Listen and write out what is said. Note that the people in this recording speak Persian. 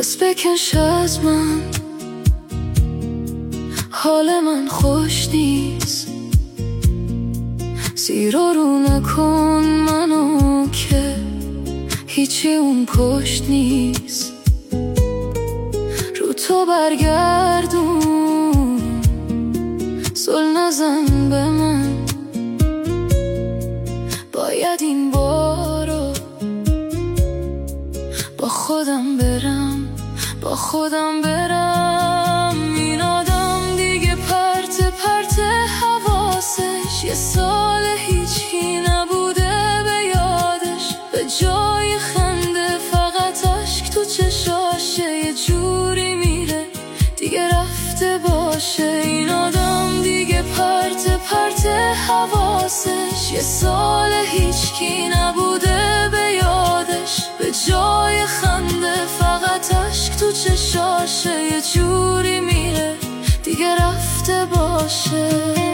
دست بکش از من، حال من خوش نیست. زیر و رو نکن منو که هیچی اون پشت نیست. رو تو برگردون، زل نزن به من. باید این بارو با خودم برم، با خودم برم. این آدم دیگه پرت پرت حواسش، یه سال هیچی نبوده به یادش. به جای خنده فقط اشک تو چشاشه، یه جوری میره دیگه رفته باشه. این آدم دیگه پرت پرت حواسش، یه سال هیچکی نبوده به یادش. به جای خنده فقط اشک تو چشاشه، یه جوری میره دیگه رفته باشه.